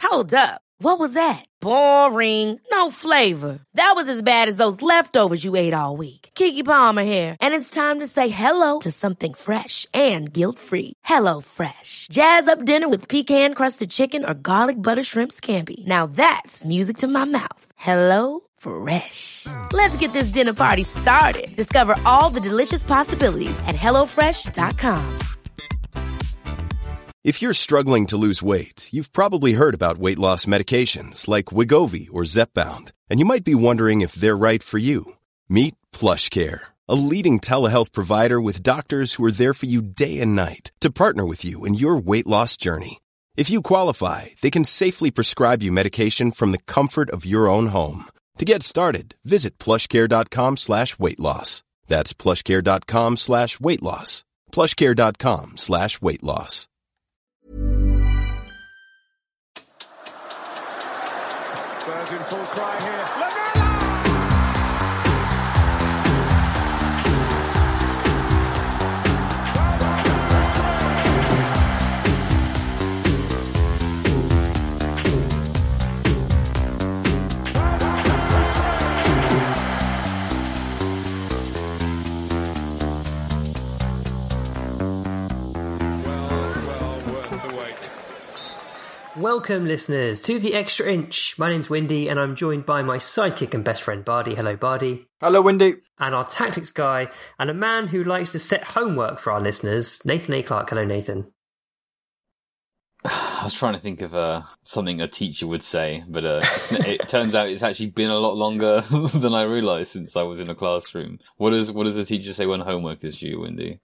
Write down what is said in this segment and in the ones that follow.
Hold up. What was that? Boring. No flavor. That was as bad as those leftovers you ate all week. Keke Palmer here, and it's time to say hello to something fresh and guilt-free. Hello Fresh. Jazz up dinner with pecan-crusted chicken or garlic butter shrimp scampi. Now that's music to my mouth. Hello Fresh. Let's get this dinner party started. Discover all the delicious possibilities at hellofresh.com. If you're struggling to lose weight, you've probably heard about weight loss medications like Wegovy or Zepbound, and you might be wondering if they're right for you. Meet PlushCare, a leading telehealth provider with doctors who are there for you day and night to partner with you in your weight loss journey. If you qualify, they can safely prescribe you medication from the comfort of your own home. To get started, visit plushcare.com/weight-loss. That's plushcare.com/weight-loss. plushcare.com/weight-loss. Spurs in full cry here. Welcome, listeners, to The Extra Inch. My name's Windy, and I'm joined by my sidekick and best friend, Bardi. Hello, Bardi. Hello, Windy. And our tactics guy, and a man who likes to set homework for our listeners, Nathan A. Clark. Hello, Nathan. I was trying to think of something a teacher would say, but it turns out it's actually been a lot longer than I realised since I was in a classroom. What does a teacher say when homework is due, Windy?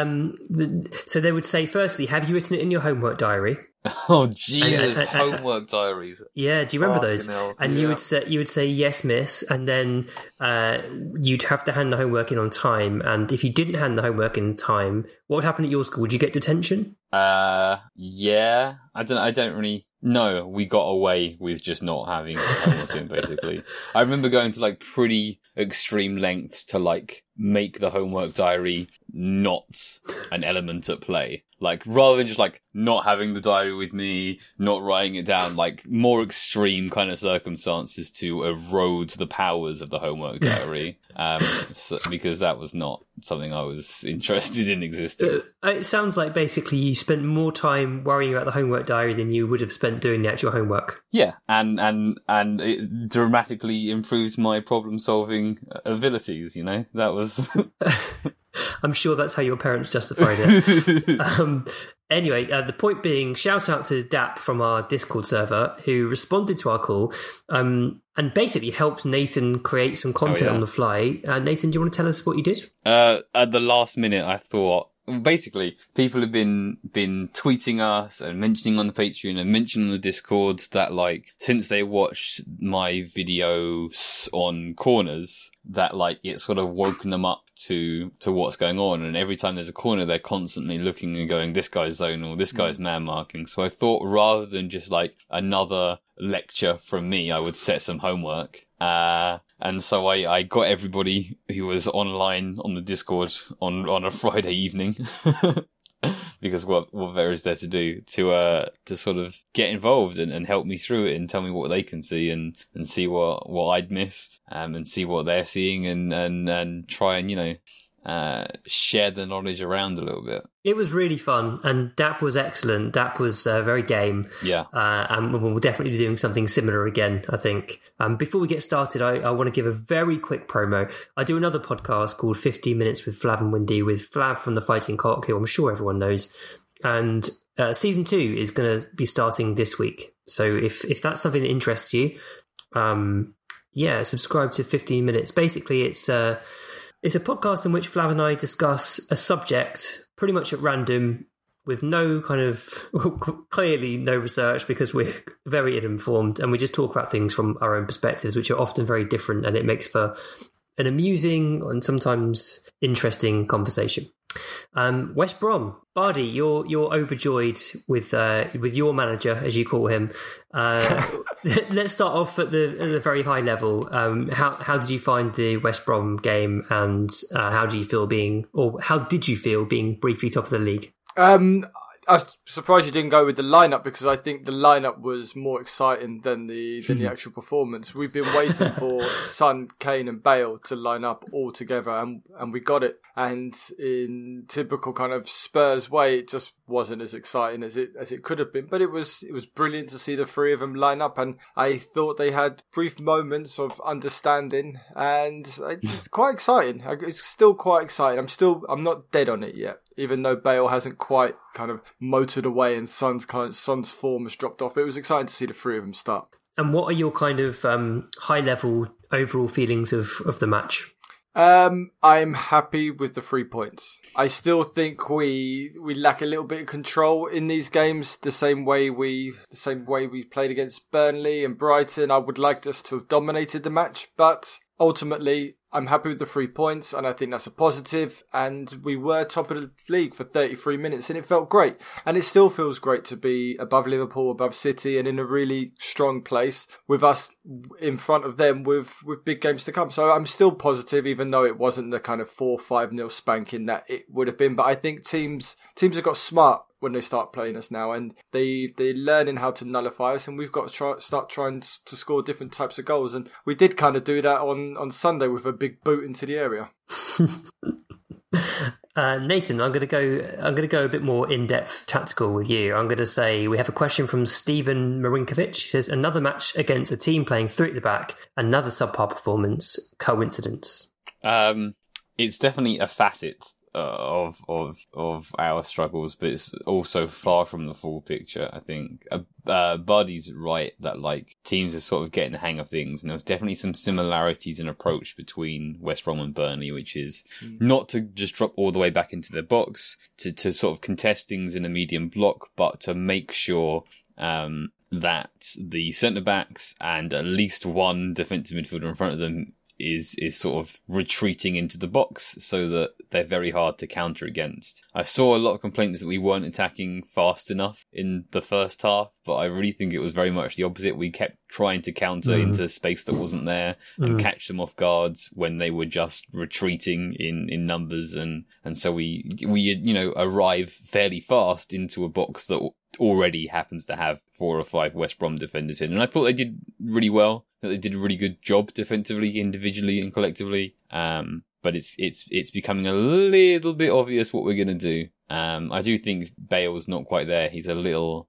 So they would say, firstly, have you written it in your homework diary? Oh Jesus! Homework diaries. Yeah, do you remember those? And yeah. you would say yes, miss, and then you'd have to hand the homework in on time. And if you didn't hand the homework in time, what would happen at your school? Would you get detention? Yeah. I don't really. No, we got away with just not having homework in, basically. I remember going to like pretty extreme lengths to like make the homework diary not an element at play. Like, rather than just like not having the diary with me, not writing it down, like more extreme kind of circumstances to erode the powers of the homework diary. Because that was not something I was interested in existing. It sounds like basically you spent more time worrying about the homework diary than you would have spent doing the actual homework. Yeah, and it dramatically improves my problem solving abilities. You know, that was. I'm sure that's how your parents justified it. Anyway, the point being, shout out to Dap from our Discord server who responded to our call and basically helped Nathan create some content on the fly. Nathan, do you want to tell us what you did? At the last minute, I thought, basically, people have been tweeting us and mentioning on the Patreon and mentioning on the Discords that, like, since they watched my videos on corners, that, like, it's sort of woken them up to what's going on. And every time there's a corner, they're constantly looking and going, this guy's zonal, this guy's man marking. So I thought rather than just, like, another lecture from me, I would set some homework. And so I got everybody who was online on the Discord on a Friday evening, because what there is there to do to sort of get involved and help me through it and tell me what they can see and see what I'd missed, and see what they're seeing and try and, you know, share the knowledge around a little bit. It was really fun, and Dap was excellent. Dap was very game. Yeah. And we'll definitely be doing something similar again, I think. Before we get started, I want to give a very quick promo. I do another podcast called 15 Minutes with Flav and Windy with Flav from The Fighting Cock, who I'm sure everyone knows. And season 2 is going to be starting this week. So if that's something that interests you, subscribe to 15 Minutes. Basically, it's a podcast in which Flav and I discuss a subject pretty much at random with no kind of, clearly no research because we're very uninformed, and we just talk about things from our own perspectives, which are often very different, and it makes for an amusing and sometimes interesting conversation. West Brom, Bardi, you're overjoyed with your manager, as you call him. Let's start off at the very high level. How did you find the West Brom game, and how did you feel being briefly top of the league? I was surprised you didn't go with the lineup, because I think the lineup was more exciting than the actual performance. We've been waiting for Son, Kane and Bale to line up all together, and we got it. And in typical kind of Spurs way, it just wasn't as exciting as it could have been. But it was brilliant to see the three of them line up, and I thought they had brief moments of understanding, and it's quite exciting. It's still quite exciting. I'm not dead on it yet, even though Bale hasn't quite kind of motored away and Son's form has dropped off. But it was exciting to see the three of them start. And what are your kind of high-level overall feelings of the match? I'm happy with the 3 points. I still think we lack a little bit of control in these games, the same way we played against Burnley and Brighton. I would like us to have dominated the match, but ultimately I'm happy with the 3 points, and I think that's a positive. And we were top of the league for 33 minutes, and it felt great. And it still feels great to be above Liverpool, above City, and in a really strong place with us in front of them with big games to come. So I'm still positive, even though it wasn't the kind of 4-5-0 spanking that it would have been. But I think teams have got smart when they start playing us now, and they're learning how to nullify us, and we've got to start trying to score different types of goals. And we did kind of do that on Sunday with a big boot into the area. Nathan, I'm going to go a bit more in-depth tactical with you. I'm going to say we have a question from Stephen Marinkovic. He says, another match against a team playing three at the back, another subpar performance, coincidence? It's definitely a facet of our struggles, but it's also far from the full picture. I think Bardi's right that like teams are sort of getting the hang of things, and there's definitely some similarities in approach between West Brom and Burnley, which is not to just drop all the way back into their box to sort of contest things in a medium block, but to make sure that the centre backs and at least one defensive midfielder in front of them is sort of retreating into the box so that they're very hard to counter against. I saw a lot of complaints that we weren't attacking fast enough in the first half, but I really think it was very much the opposite. We kept trying to counter into space that wasn't there and catch them off guards when they were just retreating in numbers, and so we arrive fairly fast into a box that already happens to have 4 or 5 West Brom defenders in. And I thought they did really well. That they did a really good job defensively, individually and collectively. But it's becoming a little bit obvious what we're going to do. I do think Bale's not quite there. He's a little.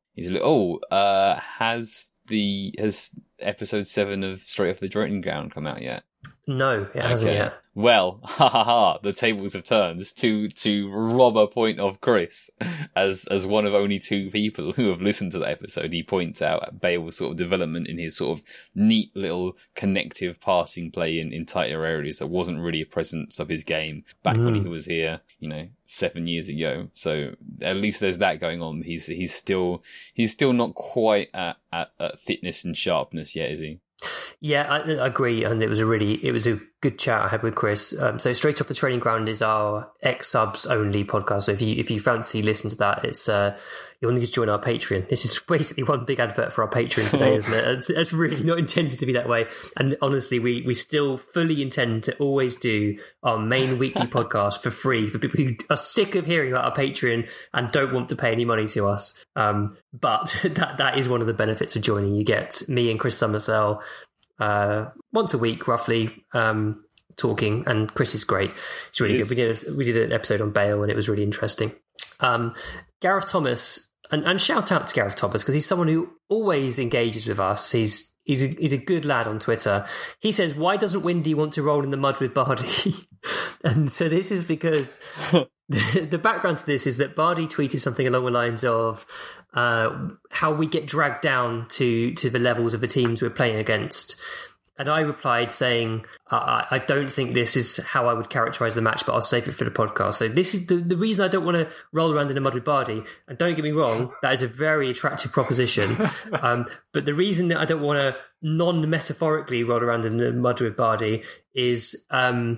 Has episode 7 of Straight Off the Training Ground come out yet? No, it hasn't yet. Well, the tables have turned to rob a point of Chris as one of only 2 people who have listened to the episode. He points out Bale's sort of development in his sort of neat little connective passing play in tighter areas that wasn't really a presence of his game back when he was here, 7 years ago. So at least there's that going on. He's still not quite at fitness and sharpness yet, is he? Yeah, I agree, and it was a good chat I had with Chris. So Straight Off the Training Ground is our ex-subs only podcast. So if you fancy listening to that, it's you'll need to join our Patreon. This is basically one big advert for our Patreon today, isn't it? It's really not intended to be that way. And honestly, we still fully intend to always do our main weekly podcast for free for people who are sick of hearing about our Patreon and don't want to pay any money to us. But that is one of the benefits of joining. You get me and Chris Summersell once a week, roughly, talking, and Chris is great. It's really good. We did an episode on Bale, and it was really interesting. Gareth Thomas, and shout out to Gareth Thomas because he's someone who always engages with us. He's a good lad on Twitter. He says, "Why doesn't Windy want to roll in the mud with Bardi?" And so this is because the background to this is that Bardi tweeted something along the lines of how we get dragged down to the levels of the teams we're playing against. And I replied saying, I don't think this is how I would characterise the match, but I'll save it for the podcast. So this is the reason I don't want to roll around in the mud with Bardi. And don't get me wrong, that is a very attractive proposition. But the reason that I don't want to non-metaphorically roll around in the mud with Bardi is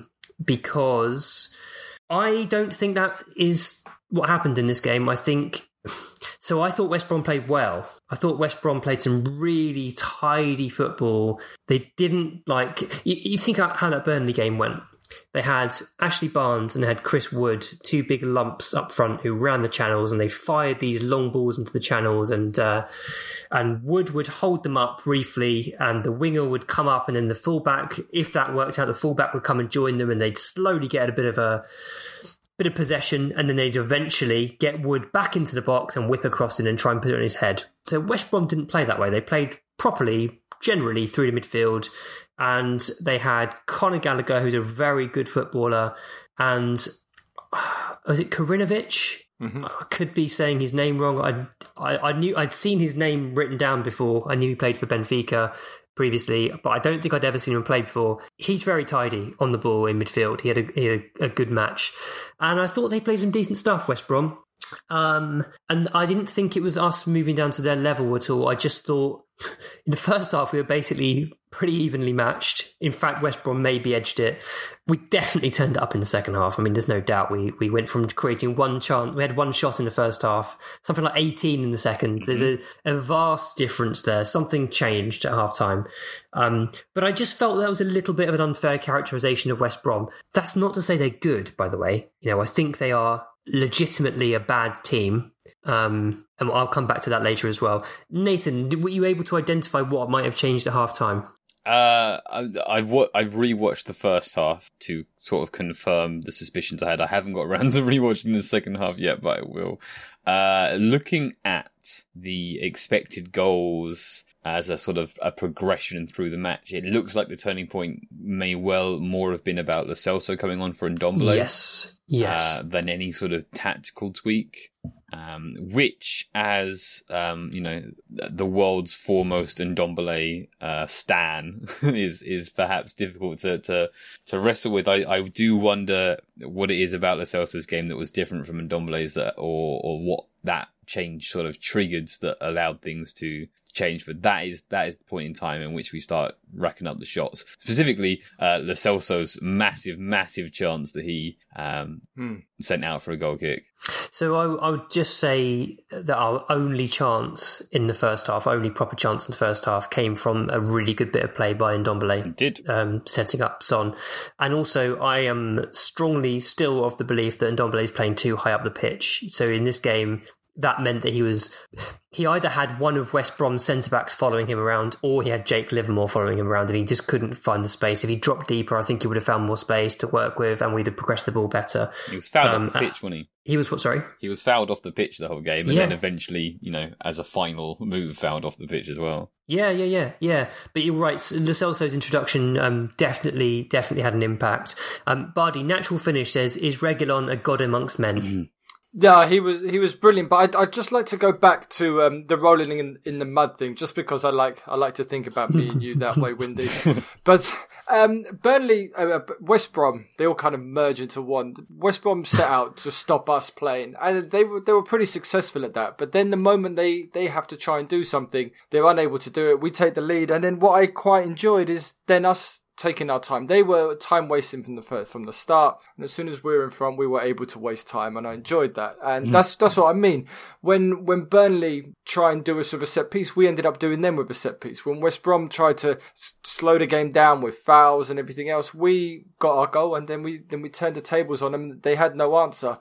because I don't think that is what happened in this game. I thought West Brom played well. I thought West Brom played some really tidy football. They didn't you think how that Burnley game went. they had Ashley Barnes and they had Chris Wood, two big lumps up front who ran the channels, and they fired these long balls into the channels, and Wood would hold them up briefly, and the winger would come up, and then the fullback, if that worked out, the fullback would come and join them, and they'd slowly get a bit of possession, and then they'd eventually get Wood back into the box and whip across it and try and put it on his head. So West Brom didn't play that way. They played properly, generally through the midfield, and they had Conor Gallagher, who's a very good footballer, and was it Karinovic? Mm-hmm. I could be saying his name wrong. I knew I'd seen his name written down before. I knew he played for Benfica previously, but I don't think I'd ever seen him play before. He's very tidy on the ball in midfield. He had a good match, and I thought they played some decent stuff, West Brom. And I didn't think it was us moving down to their level at all. I just thought in the first half we were basically pretty evenly matched. In fact, West Brom maybe edged it. We definitely turned it up in the second half. I mean, there's no doubt we went from creating one chance. We had one shot in the first half, something like 18 in the second. There's a vast difference there. Something changed at half time. But I just felt that was a little bit of an unfair characterisation of West Brom. That's not to say they're good, by the way. You know, I think they are legitimately a bad team. And I'll come back to that later as well. Nathan, were you able to identify what might have changed at half time? I've rewatched the first half to sort of confirm the suspicions I had. I haven't got around to rewatching the second half yet, but I will. Looking at the expected goals as a sort of a progression through the match, it looks like the turning point may well more have been about Lo Celso coming on for Ndombele. Yes. Than any sort of tactical tweak. Which, as the world's foremost Ndombele stan, is perhaps difficult to wrestle with. I do wonder what it is about Lo Celso's game that was different from Ndombele's, or what that change sort of triggered that allowed things to change. But that is the point in time in which we start racking up the shots. Specifically, Lo Celso's massive chance that he sent out for a goal kick. So I would just say that our only chance in the first half, only proper chance in the first half, came from a really good bit of play by Ndombele, setting up Son. And also, I am strongly still of the belief that Ndombele is playing too high up the pitch. So in this game, that meant that he either had one of West Brom's centre-backs following him around, or he had Jake Livermore following him around, and he just couldn't find the space. If he dropped deeper, I think he would have found more space to work with, and we'd have progressed the ball better. He was fouled off the pitch, wasn't he? He was what, sorry? He was fouled off the pitch the whole game, and then eventually, as a final move, fouled off the pitch as well. Yeah. But you're right. Lo Celso's introduction definitely had an impact. Bardi, Natural Finish says, is Reguilon a god amongst men? Yeah, he was brilliant, but I'd just like to go back to the rolling in the mud thing, just because I like to think about being you that way, Windy. But Burnley, West Brom, they all kind of merge into one. West Brom set out to stop us playing, and they were pretty successful at that. But then the moment they have to try and do something, they're unable to do it. We take the lead, and then what I quite enjoyed is then us taking our time. They were time wasting from the start, and as soon as we were in front, we were able to waste time, and I enjoyed that. And that's what I mean. When Burnley try and do a sort of set piece, we ended up doing them with a set piece. When West Brom tried to slow the game down with fouls and everything else, we got our goal, and then we turned the tables on them. They had no answer.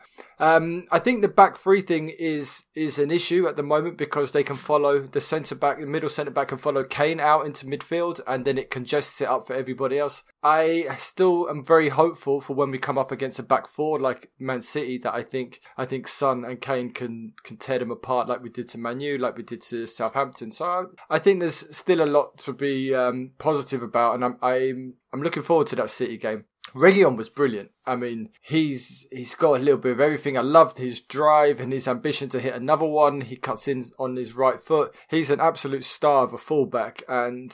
I think the back three thing is an issue at the moment, because they can follow the middle centre back can follow Kane out into midfield, and then it congests it up for everybody else. I still am very hopeful for when we come up against a back four like Man City, that I think Son and Kane can tear them apart like we did to Man U, like we did to Southampton. So I think there's still a lot to be positive about, and I'm looking forward to that City game. Reguilon was brilliant. I mean, he's got a little bit of everything. I loved his drive and his ambition to hit another one. He cuts in on his right foot. He's an absolute star of a fullback, and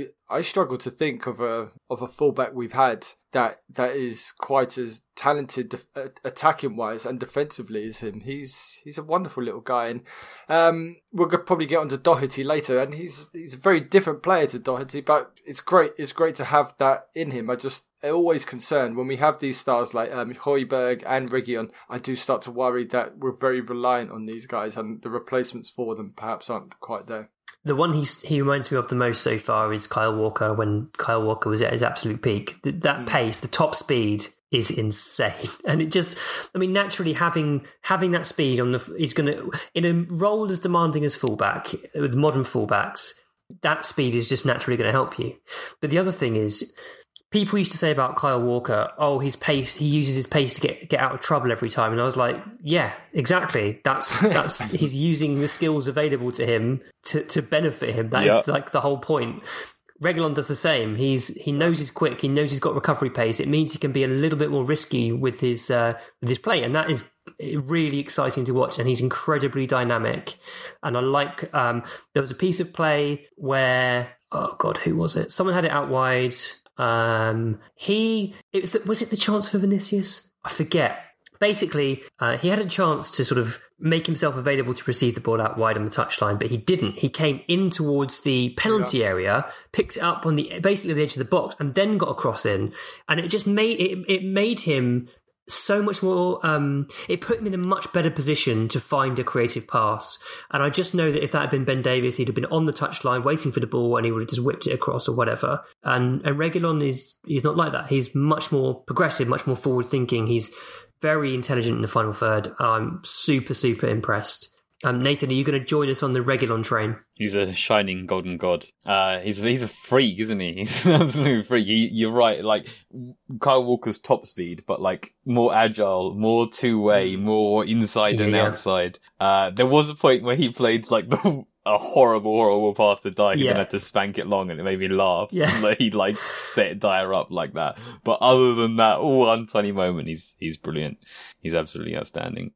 I struggle to think of a fullback we've had that is quite as talented attacking wise and defensively as him. He's a wonderful little guy, and we'll probably get onto Doherty later, and he's a very different player to Doherty, but it's great to have that in him. I'm always concerned when we have these stars like Højbjerg and Reguilon. I do start to worry that we're very reliant on these guys, and the replacements for them perhaps aren't quite there. the one he reminds me of the most so far is Kyle Walker, when Kyle Walker was at his absolute peak. That pace, the top speed is insane. And it just, I mean, naturally having that speed is going to, in a role as demanding as fullback, with modern fullbacks, that speed is just naturally going to help you. But the other thing is, people used to say about Kyle Walker, oh, his pace, he uses his pace to get out of trouble every time. And I was like, yeah, exactly. That's he's using the skills available to him to benefit him. That is like the whole point. Reguilón does the same. He knows he's quick. He knows he's got recovery pace. It means he can be a little bit more risky with his play, and that is really exciting to watch. And he's incredibly dynamic. And I like there was a piece of play where, oh God, who was it? Someone had it out wide. Was it the chance for Vinicius? I forget. Basically, he had a chance to sort of make himself available to receive the ball out wide on the touchline, but he didn't. He came in towards the penalty area, picked it up on basically the edge of the box, and then got a cross in. And it just made him so much more. It put him in a much better position to find a creative pass. And I just know that if that had been Ben Davies, he'd have been on the touchline waiting for the ball, and he would have just whipped it across or whatever. And Reguilón he's not like that. He's much more progressive, much more forward thinking. He's very intelligent in the final third. I'm super, super impressed. Nathan, are you going to join us on the Reguilón train? He's a shining golden god. He's a freak, isn't he? He's an absolute freak. You're right. Like Kyle Walker's top speed, but like more agile, more two-way, more inside and outside. There was a point where he played like a horrible pass to Dyer. He had to spank it long, and it made me laugh. Yeah. He like set Dyer up like that. But other than that, one tiny moment, he's brilliant. He's absolutely outstanding.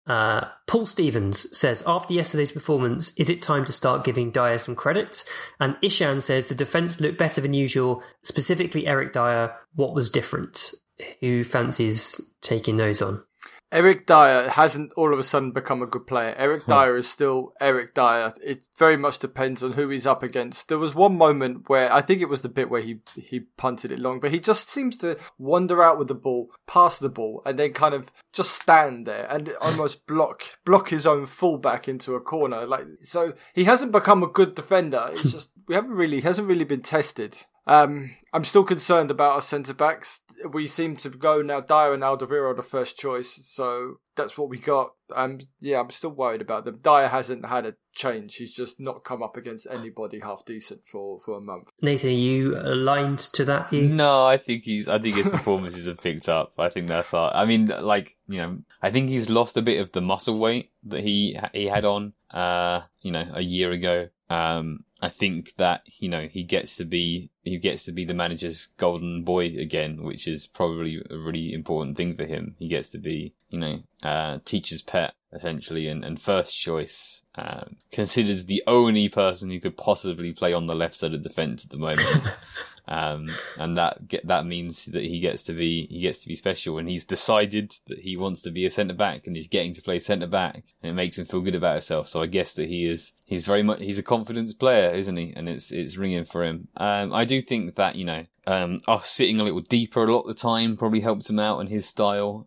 Paul Stevens says, after yesterday's performance, is it time to start giving Dyer some credit? And Ishan says the defence looked better than usual, specifically Eric Dyer. What was different? Who fancies taking those on? Eric Dyer hasn't all of a sudden become a good player. Eric Dyer is still Eric Dyer. It very much depends on who he's up against. There was one moment where I think it was the bit where he punted it long, but he just seems to wander out with the ball, pass the ball, and then kind of just stand there and almost block his own fullback into a corner. So he hasn't become a good defender. It's just he hasn't really been tested. I'm still concerned about our centre-backs. We seem to go now, Dyer and Alderweireld are first choice, so that's what we got. I'm still worried about them. Dyer hasn't had a change. He's just not come up against anybody half decent for a month. Nathan, are you aligned to that view? No, I think his performances have picked up. I think that's I think he's lost a bit of the muscle weight that he had on, a year ago. I think that he gets to be the manager's golden boy again, which is probably a really important thing for him. He gets to be teacher's pet essentially, and first choice, considers the only person who could possibly play on the left side of the defence at the moment. And that means that he gets to be special, and he's decided that he wants to be a centre back, and he's getting to play centre back, and it makes him feel good about himself. So I guess that he's a confidence player, isn't he? And it's ringing for him. I do think that us sitting a little deeper a lot of the time probably helps him out in his style.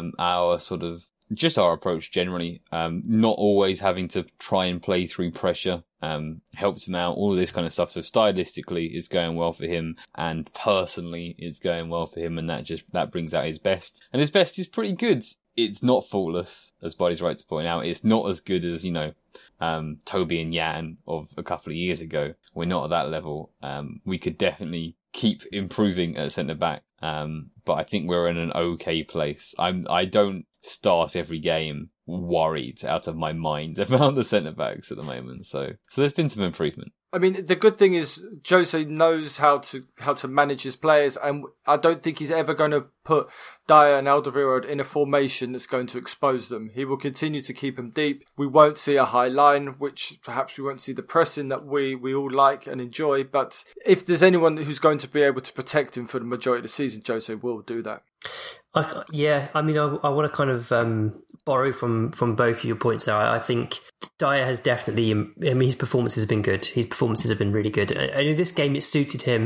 Our approach generally, not always having to try and play through pressure, helps him out, all of this kind of stuff. So stylistically, it's going well for him, and personally, it's going well for him, and that brings out his best. And his best is pretty good. It's not faultless, as Buddy's right to point out. It's not as good as, Toby and Jan of a couple of years ago. We're not at that level. We could definitely keep improving at centre back. But I think we're in an okay place. I don't start every game worried out of my mind about the centre backs at the moment. So there's been some improvement. I mean, the good thing is Jose knows how to manage his players, and I don't think he's ever going to put Dyer and Alderweireld in a formation that's going to expose them. He will continue to keep them deep. We won't see a high line, which perhaps we won't see the pressing that we all like and enjoy. But if there's anyone who's going to be able to protect him for the majority of the season, Jose will do that. I want to kind of borrow from both of your points there. I think Dyer has definitely, his performances have been good. His performances have been really good. And in this game, it suited him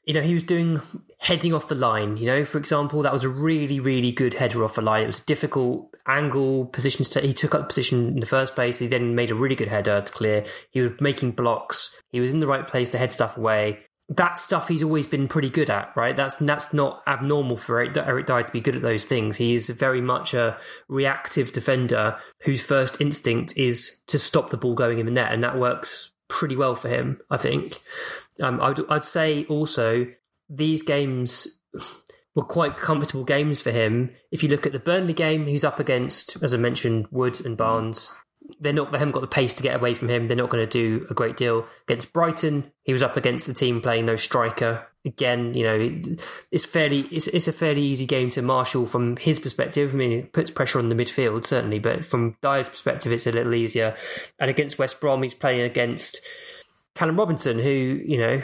he was doing heading off the line, for example, that was a really, really good header off the line. It was a difficult angle position to take. He took up the position in the first place. He then made a really good header to clear. He was making blocks. He was in the right place to head stuff away. That stuff he's always been pretty good at, right? That's not abnormal for Eric Dyer to be good at those things. He is very much a reactive defender whose first instinct is to stop the ball going in the net, and that works pretty well for him, I think. I'd say also these games were quite comfortable games for him. If you look at the Burnley game, he's up against, as I mentioned, Wood and Barnes. They haven't got the pace to get away from him. They're not going to do a great deal. Against Brighton, he was up against the team playing no striker. Again, it's a fairly easy game to marshal from his perspective. I mean, it puts pressure on the midfield, certainly, but from Dyer's perspective, it's a little easier. And against West Brom, he's playing against Callum Robinson, who,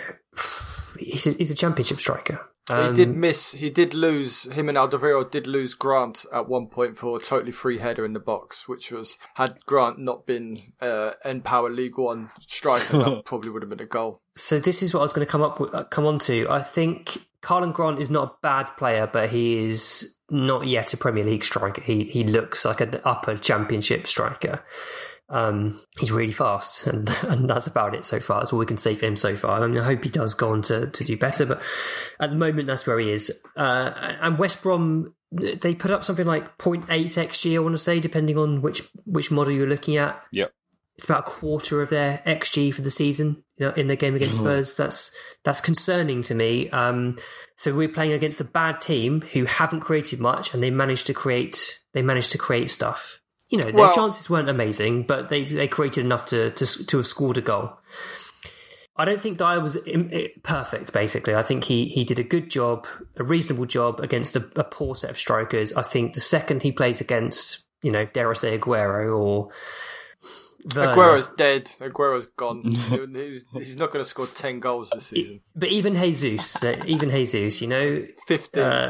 he's a championship striker. Him and Alderweireld did lose Grant at one point for a totally free header in the box, which was, had Grant not been N-Power League One striker, that probably would have been a goal. So this is what I was going to come on to. I think Karlan Grant is not a bad player, but he is not yet a Premier League striker. He looks like an upper championship striker. He's really fast, and that's about it so far. That's all we can say for him so far. I mean, I hope he does go on to do better, but at the moment, that's where he is. And West Brom, they put up something like 0.8 XG, I want to say, depending on which model you're looking at. Yep. It's about a quarter of their XG for the season, in their game against Spurs. That's concerning to me. So we're playing against a bad team who haven't created much, and they managed to create stuff. Their chances weren't amazing, but they created enough to have scored a goal. I don't think Dyer was perfect, basically. I think he did a good job, a reasonable job against a poor set of strikers. I think the second he plays against, dare I say, Aguero or Werner. Aguero's dead. Aguero's gone. He's not going to score 10 goals this season. But even Jesus, 15.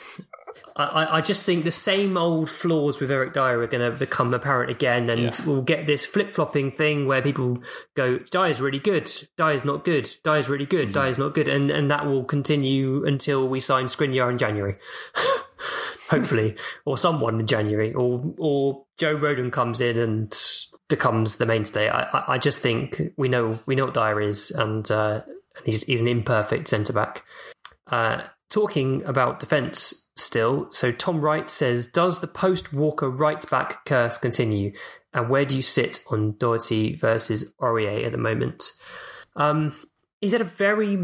I just think the same old flaws with Eric Dyer are going to become apparent again, and we'll get this flip-flopping thing where people go, Dyer's really good, Dyer's not good, Dyer's really good, Dyer's not good, and that will continue until we sign Skriniar in January. Hopefully. Or someone in January. Or Joe Rodon comes in and becomes the mainstay. I just think we know what Dyer is, and he's an imperfect centre-back. Talking about defence still, so Tom Wright says, does the post-Walker right-back curse continue? And where do you sit on Doherty versus Aurier at the moment? He's had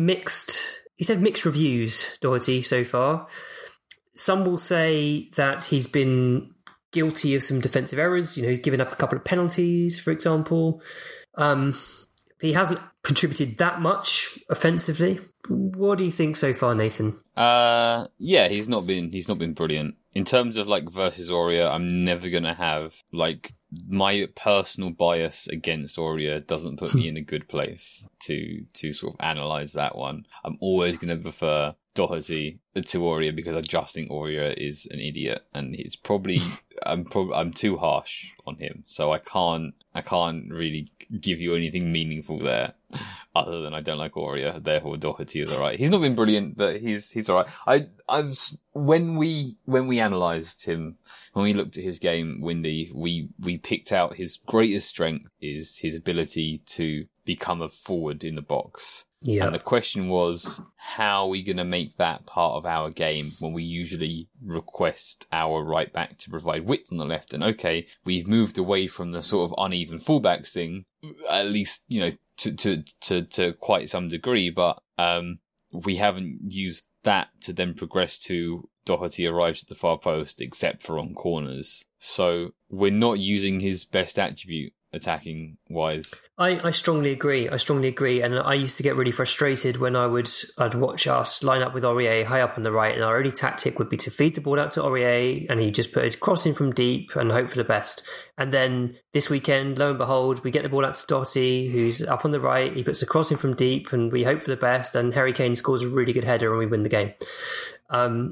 mixed reviews, Doherty, so far. Some will say that he's been guilty of some defensive errors. He's given up a couple of penalties, for example. He hasn't contributed that much offensively. What do you think so far, Nathan? He's not been brilliant. In terms of versus Aurier, I'm never gonna have my personal bias against Aurier doesn't put me in a good place to sort of analyse that one. I'm always gonna prefer Doherty to Aurier because I just think Aurier is an idiot, and it's probably I'm too harsh on him, so I can't really give you anything meaningful there, other than I don't like Aurier. Therefore, Doherty is alright. He's not been brilliant, but he's alright. When we analysed him, when we looked at his game, Windy, we picked out his greatest strength is his ability to become a forward in the box. Yeah. And the question was, how are we going to make that part of our game when we usually request our right back to provide width on the left? And okay, we've moved away from the sort of uneven fullbacks thing, at least, to quite some degree, but we haven't used that to then progress to Doherty arrives at the far post, except for on corners. So we're not using his best attribute attacking wise. I strongly agree. And I used to get really frustrated when I'd watch us line up with Aurier high up on the right, and our only tactic would be to feed the ball out to Aurier, and he just put a cross in from deep and hope for the best. And then this weekend, lo and behold, we get the ball out to Doherty, who's up on the right, he puts a cross in from deep, and we hope for the best, and Harry Kane scores a really good header and we win the game.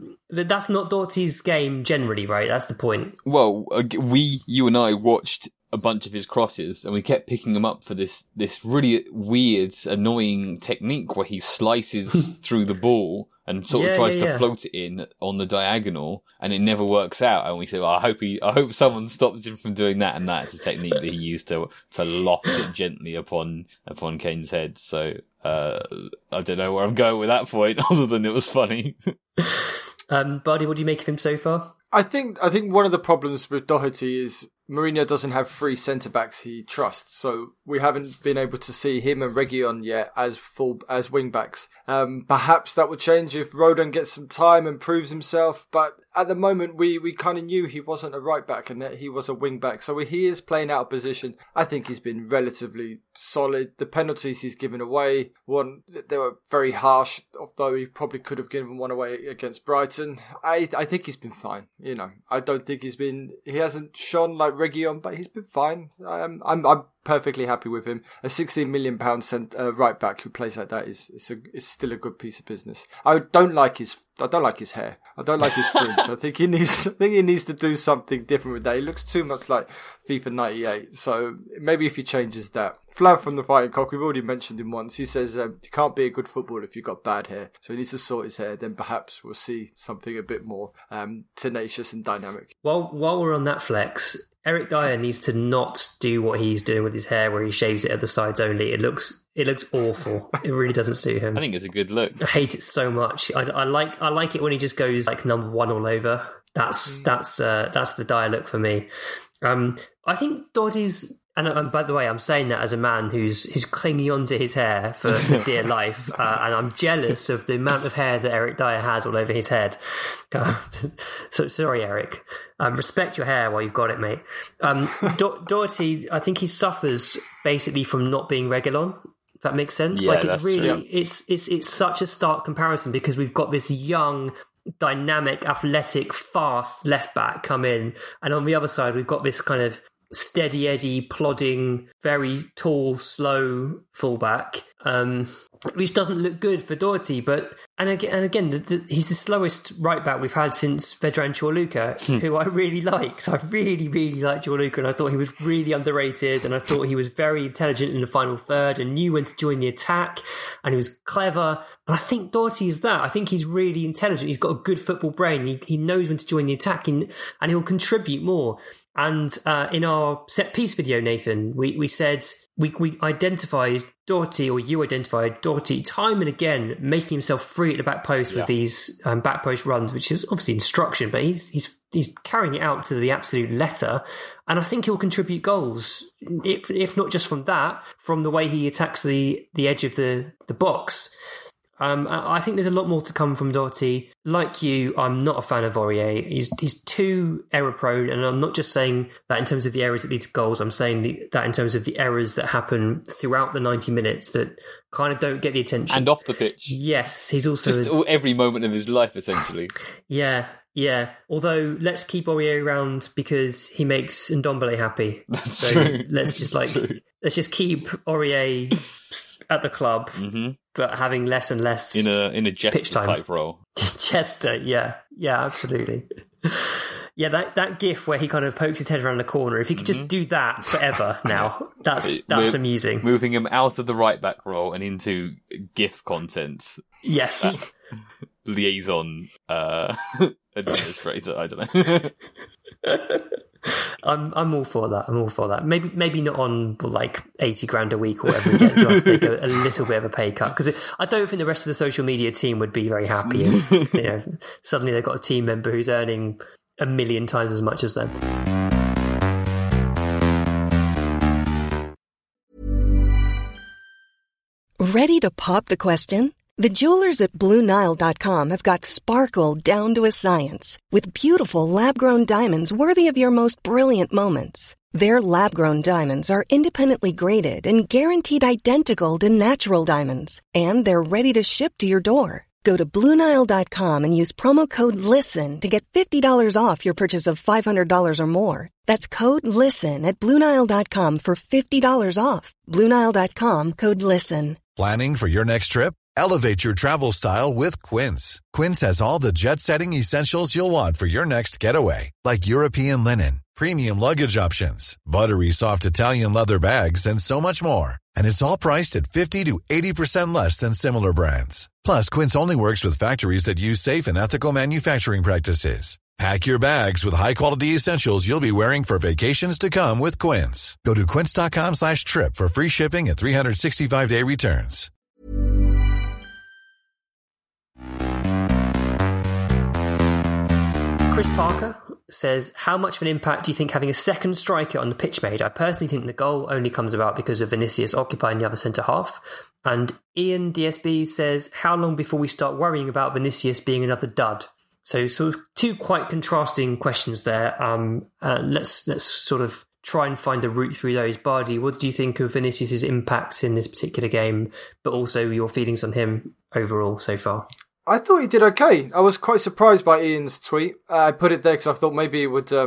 That's not Doherty's game generally, right? That's the point. Well, you and I watched a bunch of his crosses, and we kept picking him up for this really weird, annoying technique where he slices through the ball and sort of tries to float it in on the diagonal, and it never works out. And we said, well, I hope someone stops him from doing that. And that's a technique that he used to loft it gently upon Kane's head. So I don't know where I'm going with that point, other than it was funny. Bardi, what do you make of him so far? I think one of the problems with Doherty is Mourinho doesn't have 3 centre-backs he trusts, so we haven't been able to see him and Reguilon yet as wing-backs. Perhaps that will change if Rodon gets some time and proves himself, but at the moment we kind of knew he wasn't a right-back and that he was a wing-back, so he is playing out of position. I think he's been relatively solid. The penalties he's given away, they were very harsh, although he probably could have given one away against Brighton. I think he's been fine. I don't think he hasn't shone like Reguilon, but he's been fine. I'm perfectly happy with him. A £16 million right back who plays like that is still a good piece of business. I don't like his hair. I don't like his fringe. I think he needs to do something different with that. He looks too much like FIFA 98. So maybe if he changes that. Flav from the Fighting Cock, we've already mentioned him once. He says you can't be a good footballer if you've got bad hair. So he needs to sort his hair. Then perhaps we'll see something a bit more tenacious and dynamic. While we're on that flex, Eric Dyer needs to not do what he's doing with his hair, where he shaves it at the sides only. It looks awful. It really doesn't suit him. I think it's a good look. I hate it so much. I like it when he just goes like number 1 all over. That's the Dyer look for me. I think Doherty's. And by the way, I'm saying that as a man who's clinging onto his hair for dear life, and I'm jealous of the amount of hair that Eric Dyer has all over his head. So sorry, Eric. Respect your hair while you've got it, mate. Doherty, I think he suffers basically from not being Reguilon. If that makes sense. Yeah, it's really it's such a stark comparison because we've got this young, dynamic, athletic, fast left back come in, and on the other side we've got this kind of steady Eddie, plodding, very tall, slow fullback, which doesn't look good for Doherty. But again, he's the slowest right back we've had since Vedran Chorluka, who I really like. So I really, really like Chorluka, and I thought he was really underrated, and I thought he was very intelligent in the final third and knew when to join the attack, and he was clever. And I think Doherty is that. I think he's really intelligent. He's got a good football brain. He knows when to join the attack, and he'll contribute more. And in our set piece video, Nathan, we said we identified Doherty, or you identified Doherty, time and again making himself free at the back post with these back post runs, which is obviously instruction, but he's carrying it out to the absolute letter. And I think he'll contribute goals, if not just from that, from the way he attacks the edge of the box. I think there's a lot more to come from Doherty. Like you, I'm not a fan of Aurier. He's too error prone, and I'm not just saying that in terms of the errors that lead to goals. I'm saying that in terms of the errors that happen throughout the 90 minutes that kind of don't get the attention. And off the pitch. Yes, he's also just every moment of his life, essentially. Yeah. Although let's keep Aurier around because he makes Ndombele happy. That's true. Let's just keep Aurier at the club, but having less and less in a Jester type role. Jester, yeah, absolutely. Yeah, that gif where he kind of pokes his head around the corner. If you could just do that forever now, that's amusing. Moving him out of the right back role and into GIF content. Yes. Liaison administrator. I don't know. I'm all for that. Maybe not on like 80 grand a week or whatever he gets. So I have to take a little bit of a pay cut because I don't think the rest of the social media team would be very happy if suddenly they've got a team member who's earning 1 million times as much as them. Ready to pop the question? The jewelers at BlueNile.com have got sparkle down to a science with beautiful lab-grown diamonds worthy of your most brilliant moments. Their lab-grown diamonds are independently graded and guaranteed identical to natural diamonds, and they're ready to ship to your door. Go to BlueNile.com and use promo code LISTEN to get $50 off your purchase of $500 or more. That's code LISTEN at BlueNile.com for $50 off. BlueNile.com, code LISTEN. Planning for your next trip? Elevate your travel style with Quince. Quince has all the jet-setting essentials you'll want for your next getaway, like European linen, premium luggage options, buttery soft Italian leather bags, and so much more. And it's all priced at 50 to 80% less than similar brands. Plus, Quince only works with factories that use safe and ethical manufacturing practices. Pack your bags with high-quality essentials you'll be wearing for vacations to come with Quince. Go to quince.com/trip for free shipping and 365-day returns. Chris Parker says, how much of an impact do you think having a second striker on the pitch made? I personally think the goal only comes about because of Vinicius occupying the other centre-half. And Ian DSB says, how long before we start worrying about Vinicius being another dud? So sort of two quite contrasting questions there. Let's sort of try and find a route through those. Bardi, what do you think of Vinicius' impacts in this particular game, but also your feelings on him overall so far? I thought he did okay. I was quite surprised by Ian's tweet. I put it there because I thought maybe it would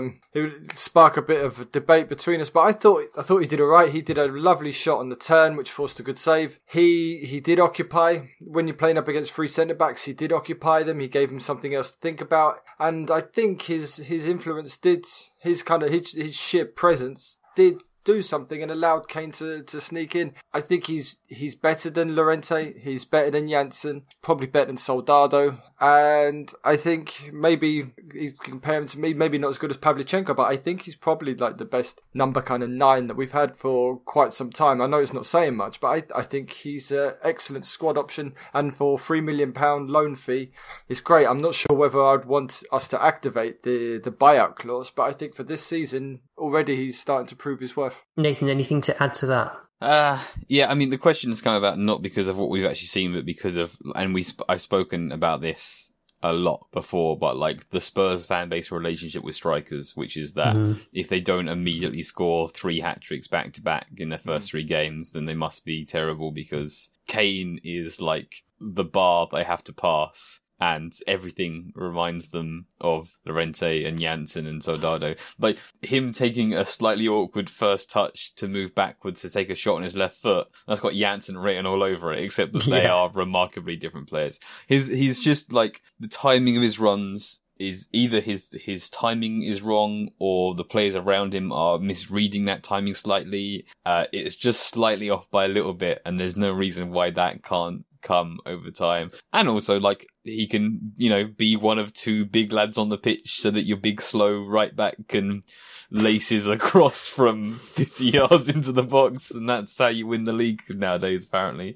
spark a bit of a debate between us. But I thought he did all right. He did a lovely shot on the turn, which forced a good save. He did occupy. When you're playing up against three centre-backs, he did occupy them. He gave them something else to think about. And I think his influence did, his sheer presence did do something and allowed Kane to sneak in. I think he's better than Llorente, he's better than Janssen, probably better than Soldado, and I think maybe you compare him to me, maybe not as good as Pavlyuchenko, but I think he's probably like the best number kind of 9 that we've had for quite some time. I know it's not saying much, but I think he's an excellent squad option, and for £3 million loan fee, it's great. I'm not sure whether I'd want us to activate the buyout clause, but I think for this season, already he's starting to prove his worth. Nathan, anything to add to that? Yeah, I mean, the question has come about not because of what we've actually seen, but because of, and I've spoken about this a lot before, but like the Spurs fan base relationship with strikers, which is that if they don't immediately score 3 hat-tricks back to back in their first 3 games, then they must be terrible, because Kane is like the bar they have to pass. And everything reminds them of Llorente and Janssen and Soldado. Like, him taking a slightly awkward first touch to move backwards to take a shot on his left foot, that's got Janssen written all over it, except that they are remarkably different players. He's just, like, the timing of his runs is either his timing is wrong, or the players around him are misreading that timing slightly. It's just slightly off by a little bit, and there's no reason why that can't come over time. And also, like, he can, be one of 2 big lads on the pitch so that your big slow right back can laces across from 50 yards into the box, and that's how you win the league nowadays, apparently.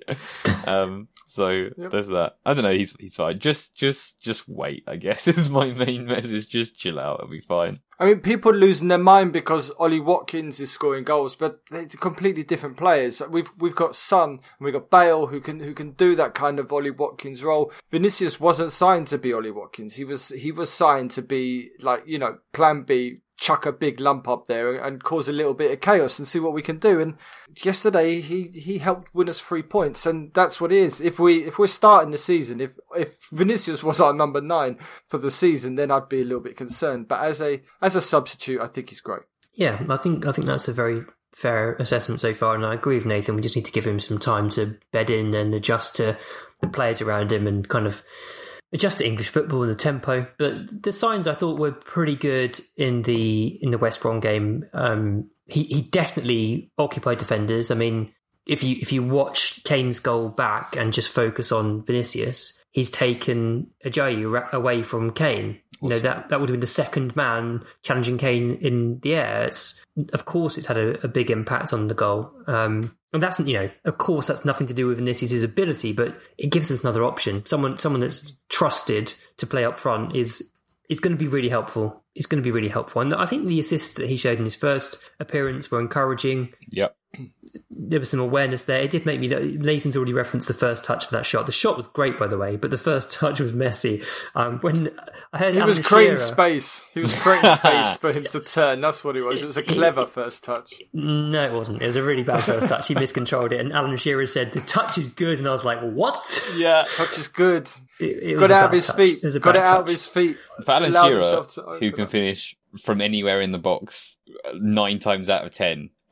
So there's that. I don't know, he's fine. Just wait, I guess, is my main message. Just chill out, it'll be fine. I mean, people are losing their mind because Ollie Watkins is scoring goals, but they're completely different players. We've got Son and we've got Bale who can do that kind of Ollie Watkins role. Vinicius wasn't signed to be Ollie Watkins. He was signed to be like, plan B, chuck a big lump up there and cause a little bit of chaos and see what we can do. And yesterday he helped win us 3 points, and that's what it is. If we're starting the season, if Vinicius was our number 9 for the season, then I'd be a little bit concerned. But as a substitute, I think he's great. Yeah, I think that's a very fair assessment so far, and I agree with Nathan. We just need to give him some time to bed in and adjust to the players around him and kind of adjust to English football and the tempo. But the signs I thought were pretty good in the West Brom game. He definitely occupied defenders. I mean, if you watch Kane's goal back and just focus on Vinicius, he's taken Ajayi away from Kane. That would have been the second man challenging Kane in the air. Of course, it's had a big impact on the goal. And that's, of course, that's nothing to do with Vinicius' ability, but it gives us another option. Someone that's trusted to play up front is going to be really helpful. It's going to be really helpful. And I think the assists that he showed in his first appearance were encouraging. Yep. There was some awareness there. It did make me... Nathan's already referenced the first touch for that shot. The shot was great, by the way, but the first touch was messy. When I heard he was creating space. He was creating space for him to turn. That's what it was. It was a clever first touch. No, it wasn't. It was a really bad first touch. He miscontrolled it, and Alan Shearer said the touch is good, and I was like, what? Yeah, touch is good. It got it out of his feet. Got it out of his feet. For Alan Shearer, who can finish from anywhere in the box 9 times out of 10,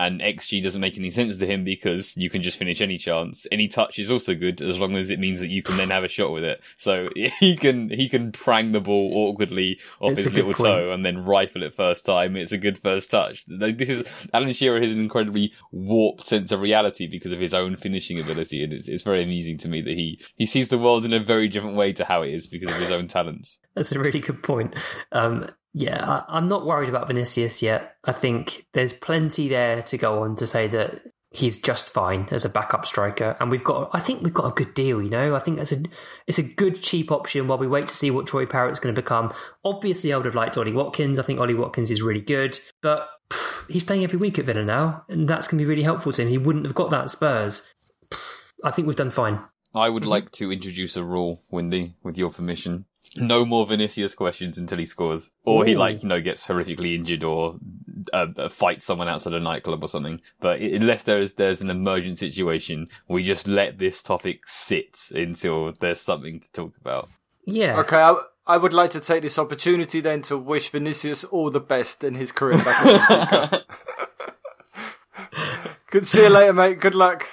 and XG doesn't make any sense to him because you can just finish any chance. Any touch is also good as long as it means that you can then have a shot with it. So he can prang the ball awkwardly off his little toe and then rifle it first time. It's a good first touch. Alan Shearer has an incredibly warped sense of reality because of his own finishing ability, and it's very amusing to me that he sees the world in a very different way to how it is because of his own talents. That's a really good point. I'm not worried about Vinicius yet. I think there's plenty there to go on to say that he's just fine as a backup striker, and I think we've got a good deal. I think it's a good cheap option while we wait to see what Troy Parrott's going to become. Obviously, I would have liked Ollie Watkins. I think Ollie Watkins is really good, but he's playing every week at Villa now, and that's going to be really helpful to him. He wouldn't have got that at Spurs. I think we've done fine. I would like to introduce a rule, Windy, with your permission. No more Vinicius questions until he scores. Or he gets horrifically injured or fights someone outside a nightclub or something. But unless there's an emergent situation, we just let this topic sit until there's something to talk about. Yeah. Okay, I would like to take this opportunity then to wish Vinicius all the best in his career back in Benfica. Good to see you later, mate. Good luck.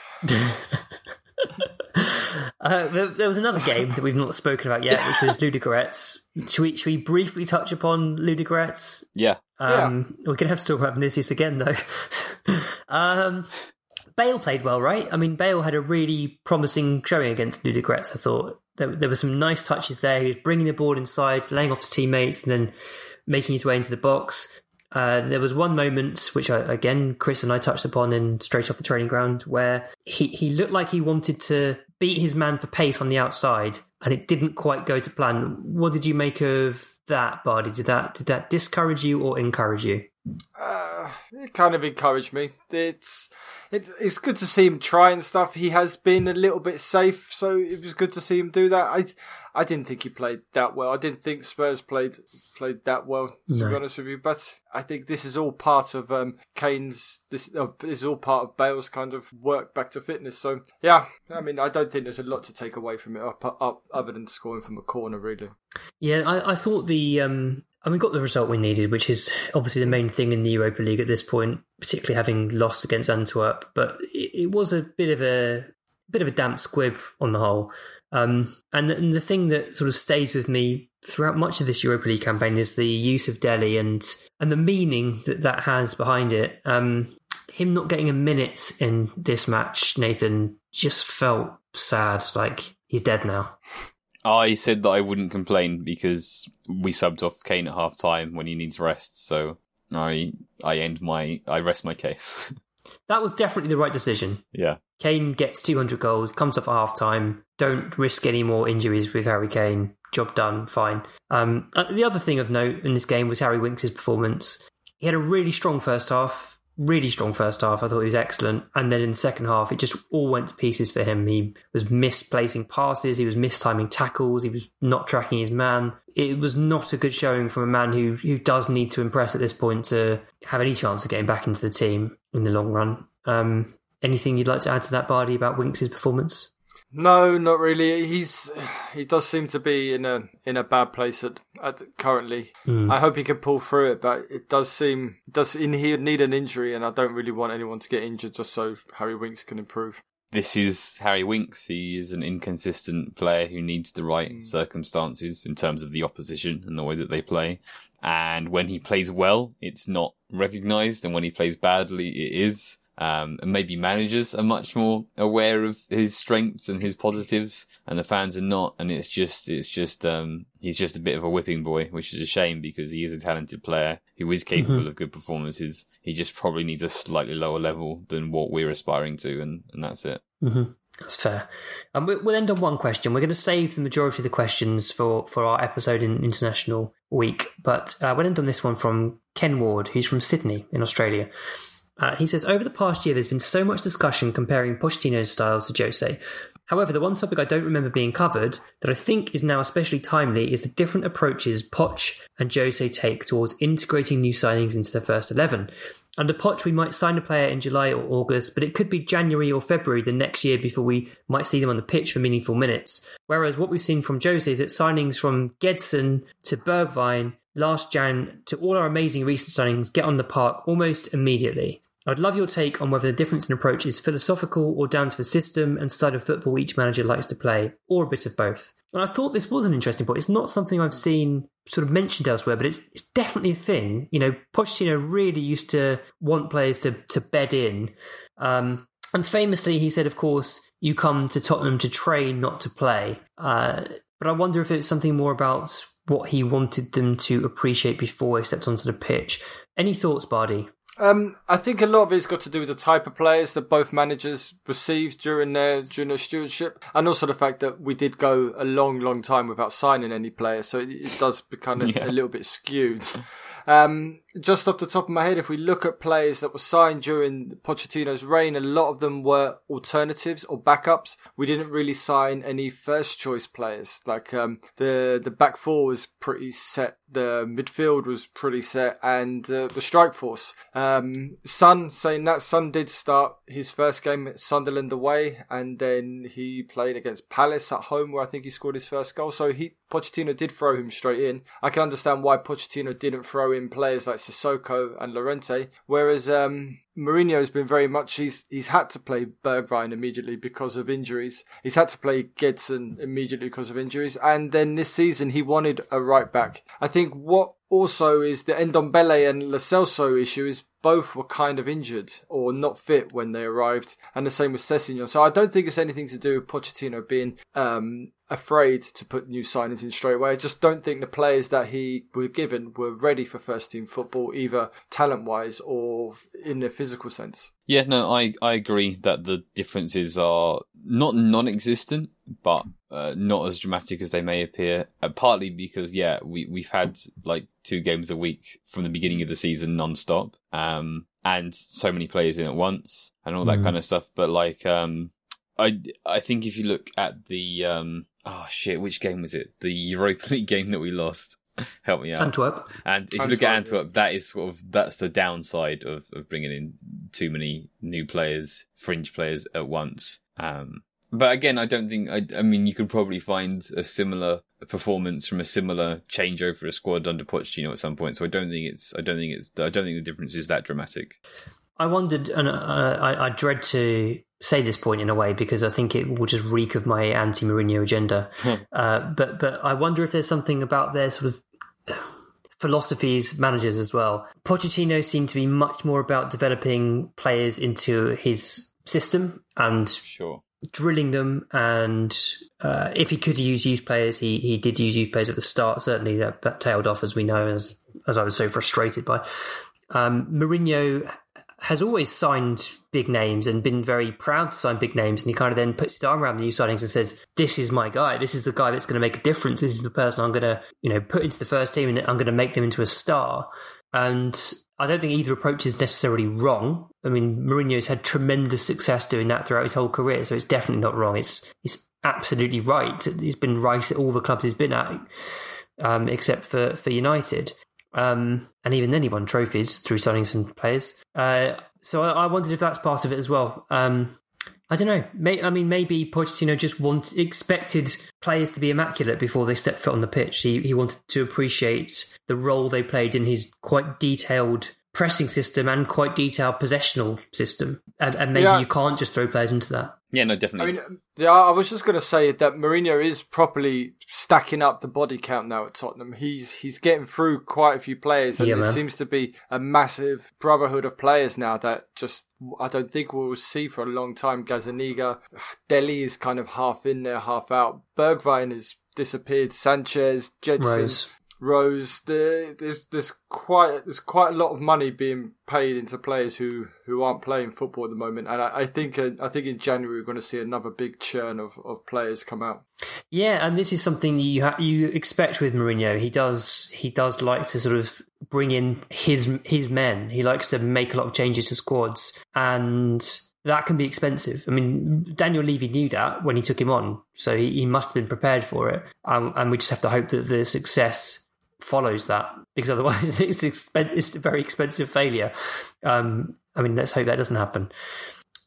There was another game that we've not spoken about yet, which was Ludogorets. Should we briefly touch upon Ludogorets? Yeah. We're going to have to talk about Vinicius again, though. Bale played well, right? I mean, Bale had a really promising showing against Ludogorets, I thought. There were some nice touches there. He was bringing the ball inside, laying off to teammates, and then making his way into the box. There was one moment, which again, Chris and I touched upon in Straight Off the Training Ground, where he looked like he wanted to beat his man for pace on the outside, and it didn't quite go to plan. What did you make of that, Bardi? Did that discourage you or encourage you? It kind of encouraged me. It's good to see him trying stuff. He has been a little bit safe, so it was good to see him do that. I didn't think he played that well. I didn't think Spurs played that well, to be honest with you. But I think this is all part of Kane's. This is all part of Bale's kind of work back to fitness. So yeah, I mean, I don't think there's a lot to take away from it, other than scoring from a corner, really. Yeah, I thought we got the result we needed, which is obviously the main thing in the Europa League at this point, particularly having lost against Antwerp. But it was a bit of a damp squib on the whole. And the thing that sort of stays with me throughout much of this Europa League campaign is the use of Dele and the meaning that has behind it. Him not getting a minute in this match, Nathan, just felt sad, like he's dead now. I said that I wouldn't complain because we subbed off Kane at half time when he needs rest, so I rest my case. That was definitely the right decision. Yeah. Kane gets 200 goals, comes off at half time. Don't risk any more injuries with Harry Kane. Job done, fine. The other thing of note in this game was Harry Winks' performance. He had a really strong first half. I thought he was excellent. And then in the second half, it just all went to pieces for him. He was misplacing passes. He was mistiming tackles. He was not tracking his man. It was not a good showing from a man who does need to impress at this point to have any chance of getting back into the team in the long run. Anything you'd like to add to that, Bardi, about Winks' performance? No, not really. He does seem to be in a bad place at currently. I hope he can pull through it, but it does seem he'd need an injury, and I don't really want anyone to get injured just so Harry Winks can improve. This is Harry Winks. He is an inconsistent player who needs the right circumstances in terms of the opposition and the way that they play. And when he plays well, it's not recognised, and when he plays badly, it is. And maybe managers are much more aware of his strengths and his positives, and the fans are not. And he's just a bit of a whipping boy, which is a shame because he is a talented player who is capable of good performances. He just probably needs a slightly lower level than what we're aspiring to, and that's it. Mm-hmm. That's fair. We'll end on one question. We're going to save the majority of the questions for our episode in International Week, but we'll end on this one from Ken Ward, who's from Sydney in Australia. He says, over the past year, there's been so much discussion comparing Pochettino's styles to Jose. However, the one topic I don't remember being covered that I think is now especially timely is the different approaches Poch and Jose take towards integrating new signings into the first 11. Under Poch, we might sign a player in July or August, but it could be January or February the next year before we might see them on the pitch for meaningful minutes. Whereas what we've seen from Jose is that signings from Gedson to Bergwijn last Jan to all our amazing recent signings get on the park almost immediately. I'd love your take on whether the difference in approach is philosophical or down to the system and style of football each manager likes to play, or a bit of both. And I thought this was an interesting point. It's not something I've seen sort of mentioned elsewhere, but it's definitely a thing. You know, Pochettino really used to want players to bed in. And famously, he said, of course, you come to Tottenham to train, not to play. But I wonder if it's something more about what he wanted them to appreciate before they stepped onto the pitch. Any thoughts, Bardi? I think a lot of it's got to do with the type of players that both managers received during their stewardship, and also the fact that we did go a long time without signing any players, so it does become a little bit skewed. Just off the top of my head, if we look at players that were signed during Pochettino's reign, a lot of them were alternatives or backups. We didn't really sign any first choice players. Like the back four was pretty set, the midfield was pretty set, and the strike force. Son did start his first game at Sunderland away, and then he played against Palace at home, where I think he scored his first goal. So Pochettino did throw him straight in. I can understand why Pochettino didn't throw in players like Sissoko and Llorente, whereas Mourinho has been very much, he's had to play Bergwijn immediately because of injuries. He's had to play Gedson immediately because of injuries, and then this season he wanted a right back. I think what also is the Ndombele and Lo Celso issue is both were kind of injured or not fit when they arrived, and the same with Sessegnon. So I don't think it's anything to do with Pochettino being afraid to put new signings in straight away. I just don't think the players that he were given were ready for first team football, either talent wise or in a physical sense. Yeah, no, I agree that the differences are not non-existent, but not as dramatic as they may appear. Partly because, we've had like 2 games a week from the beginning of the season non-stop, and so many players in at once and all that kind of stuff. But like, I think if you look at the which game was it? The Europa League game that we lost. Help me out. Antwerp. And if you look at Antwerp, that is that's the downside of bringing in too many new players, fringe players at once. But again, I don't think, I mean, you could probably find a similar performance from a similar changeover for a squad under Pochettino at some point. So I don't think the difference is that dramatic. I wondered, and I dread to say this point in a way because I think it will just reek of my anti-Mourinho agenda. But I wonder if there's something about their sort of philosophies, managers as well. Pochettino seemed to be much more about developing players into his system and drilling them. And if he could use youth players, he did use youth players at the start. Certainly that tailed off, as we know, as I was so frustrated by. Mourinho has always signed big names and been very proud to sign big names, and he kind of then puts his arm around the new signings and says, this is my guy, this is the guy that's going to make a difference, this is the person I'm going to put into the first team and I'm going to make them into a star. And I don't think either approach is necessarily wrong. I mean, Mourinho's had tremendous success doing that throughout his whole career, so it's definitely not wrong. It's absolutely right. He's been right at all the clubs he's been at, except for United. And even then he won trophies through signing some players. So I wondered if that's part of it as well. I don't know. Maybe Pochettino just expected players to be immaculate before they stepped foot on the pitch. He wanted to appreciate the role they played in his quite detailed pressing system and quite detailed possessional system. And maybe you can't just throw players into that. Yeah, no, definitely. I mean, I was just going to say that Mourinho is properly stacking up the body count now at Tottenham. He's getting through quite a few players, and there seems to be a massive brotherhood of players now that just I don't think we'll see for a long time. Gazzaniga, Dele is kind of half in there, half out. Bergwijn has disappeared. Sanchez, Gedson. Rose, there's quite a lot of money being paid into players who aren't playing football at the moment, and I think in January we're going to see another big churn of players come out. Yeah, and this is something you expect with Mourinho. He does like to sort of bring in his men. He likes to make a lot of changes to squads, and that can be expensive. I mean, Daniel Levy knew that when he took him on, so he must have been prepared for it. And we just have to hope that the success follows that, because otherwise it's a very expensive failure. Let's hope that doesn't happen.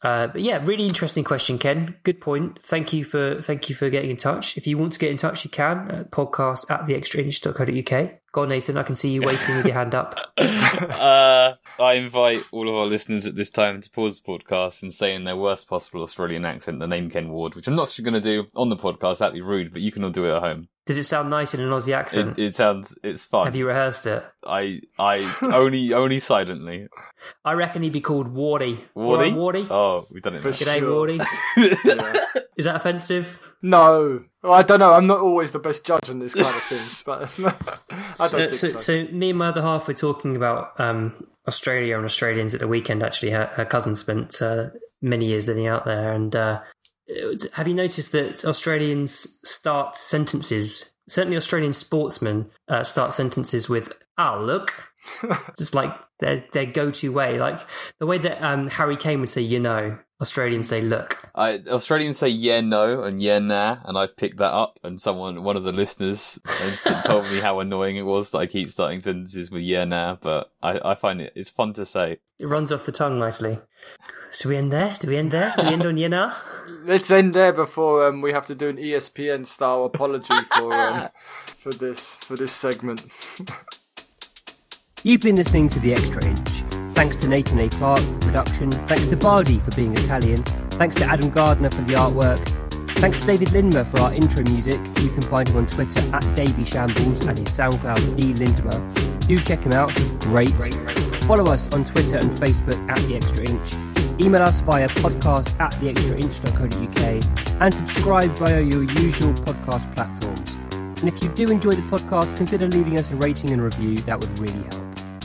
But yeah, really interesting question, Ken. Good point. Thank you for getting in touch. If you want to get in touch, you can at podcast@theextrainch.co.uk. Go on, Nathan. I can see you waiting with your hand up. I invite all of our listeners at this time to pause the podcast and say in their worst possible Australian accent the name Ken Ward, which I'm not actually going to do on the podcast. That'd be rude, but you can all do it at home. Does it sound nice in an Aussie accent? It's fun. Have you rehearsed it? I only silently. I reckon he'd be called Wardy. Wardy? Wardy? Oh, we've done it. G'day, sure. Wardy. Is that offensive? No. Well, I don't know. I'm not always the best judge on this kind of thing. But I don't think so. So me and my other half were talking about Australia and Australians at the weekend, actually. Her cousin spent many years living out there. And have you noticed that Australians start sentences, certainly Australian sportsmen start sentences with, "Oh, look." Just like their go-to way. Like the way that Harry Kane would say, Australians say, "Look." Australians say "yeah, no" and "yeah, nah," and I've picked that up. And one of the listeners, told me how annoying it was that I keep starting sentences with "yeah, nah." But I find it's fun to say. It runs off the tongue nicely. So we end there? Do we end on "yeah, nah"? Let's end there before we have to do an ESPN style apology for this segment. You've been listening to The Extra Inch. Thanks to Nathan A. Clark for production. Thanks to Bardi for being Italian. Thanks to Adam Gardner for the artwork. Thanks to David Lindmer for our intro music. You can find him on Twitter @DavyShambles and his SoundCloud @DLindmer. Do check him out, he's great. Follow us on Twitter and Facebook @The Extra Inch. Email us via podcast@theextrainch.co.uk and subscribe via your usual podcast platforms. And if you do enjoy the podcast, consider leaving us a rating and review. That would really help.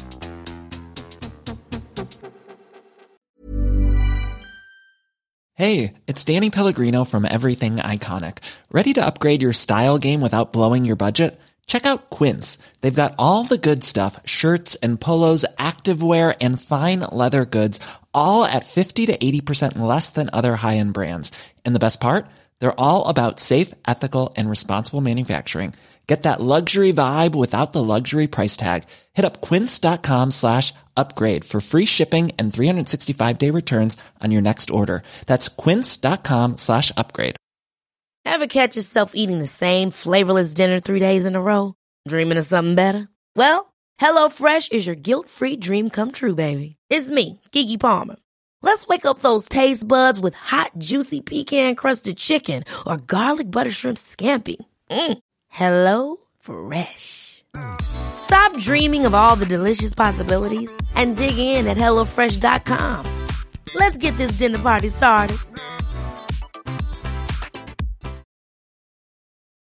Hey, it's Danny Pellegrino from Everything Iconic. Ready to upgrade your style game without blowing your budget? Check out Quince. They've got all the good stuff, shirts and polos, activewear, and fine leather goods, all at 50 to 80% less than other high-end brands. And the best part? They're all about safe, ethical, and responsible manufacturing. Get that luxury vibe without the luxury price tag. Hit up quince.com/upgrade for free shipping and 365-day returns on your next order. That's quince.com/upgrade. Ever catch yourself eating the same flavorless dinner 3 days in a row? Dreaming of something better? Well, HelloFresh is your guilt-free dream come true, baby. It's me, Keke Palmer. Let's wake up those taste buds with hot, juicy pecan-crusted chicken or garlic butter shrimp scampi. Hello Fresh. Stop dreaming of all the delicious possibilities and dig in at HelloFresh.com. Let's get this dinner party started.